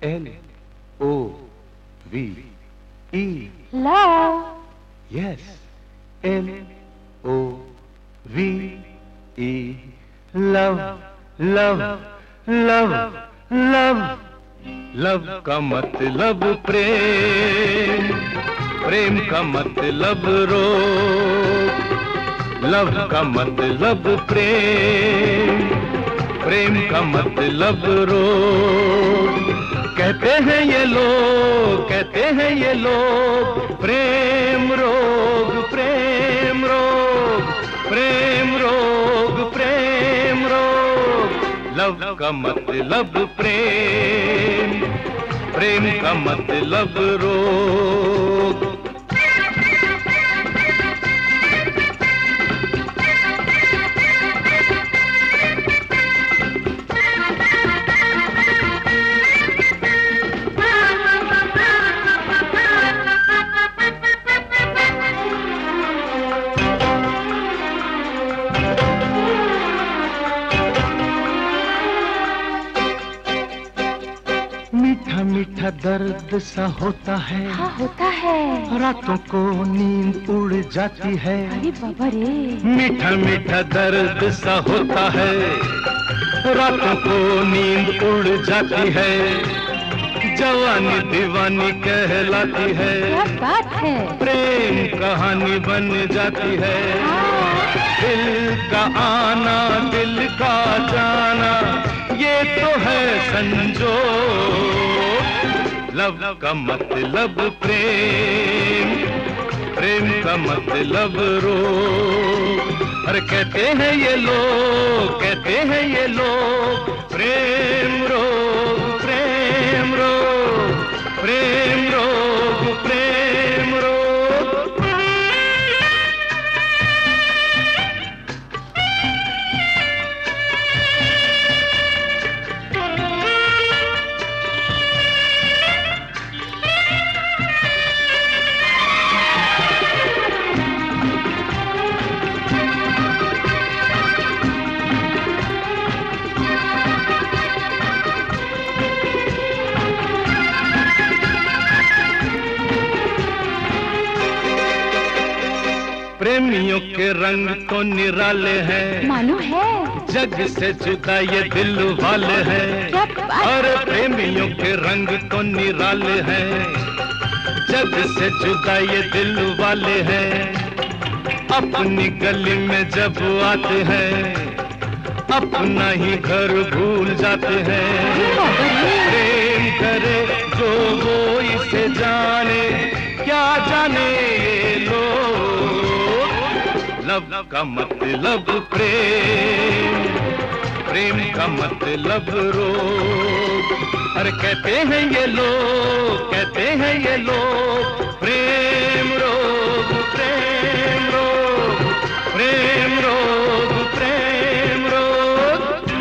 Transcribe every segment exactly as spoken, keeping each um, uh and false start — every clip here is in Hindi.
L O V E. Love. Yes. L O V E. Love, love, love, love. Love का मतलब प्रेम, प्रेम का मतलब रोग। लव का मतलब प्रेम, प्रेम का मतलब रोग। कहते हैं ये लोग, कहते हैं ये लोग, प्रेम रोग, प्रेम रोग, प्रेम रोग, प्रेम रोग। लव का मतलब प्रेम, प्रेम का मतलब रोग। मीठा मीठा दर्द सा होता है, हाँ होता है। रातों को नींद उड़ जाती है। अरे बाबा रे। मीठा मीठा दर्द सा होता है, रातों को नींद उड़ जाती है। जवानी दीवानी कहलाती है, क्या बात है। प्रेम कहानी बन जाती है। दिल का आना दिल का जाना, ये तो है संजोग। लव का मतलब प्रेम, प्रेम का मतलब रोग। अरे कहते हैं ये लोग, कहते हैं ये लोग, प्रेम रोग, प्रेम रोग, प्रेम रोग, प्रेम रोग। प्रेमियों के रंग तो निराले हैं, मालूम है। जग से जुदा ये दिल वाले हैं। और प्रेमियों के रंग तो निराले हैं, जग से जुदा ये दिल वाले हैं। अपनी गली में जब आते हैं, अपना ही घर भूल जाते हैं। प्रेम करे जो वो इसे जाने, क्या जाने ये लोग। लव का मतलब प्रेम, प्रेम का मतलब रोग। अरे कहते हैं ये लोग, कहते हैं ये लोग, प्रेम रोग, प्रेम रोग, प्रेम रोग, प्रेम रोग।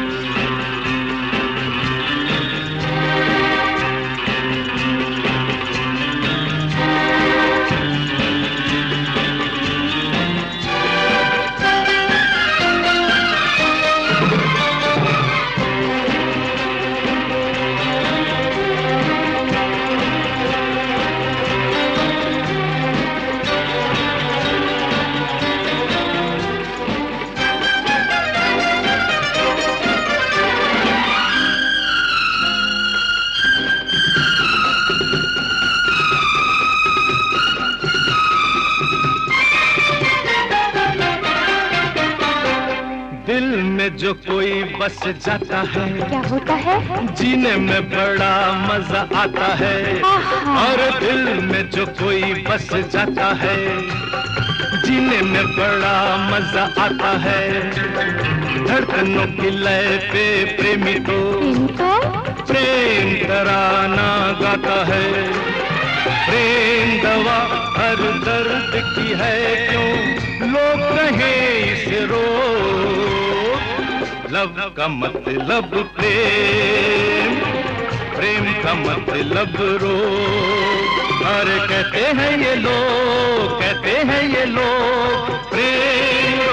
दिल में जो कोई बस जाता है, क्या होता है। जीने में बड़ा मजा आता है। और दिल में जो कोई बस जाता है, जीने में बड़ा मजा आता है। धड़कनों की लय पे प्रेमी को प्रेम तराना गाता है। प्रेम दवा हर दर्द की है, क्यों लोग कहें इसे रोग। लव का मतलब प्रेम, प्रेम का मतलब रोग। और कहते हैं ये लोग, कहते हैं ये लोग, प्रेम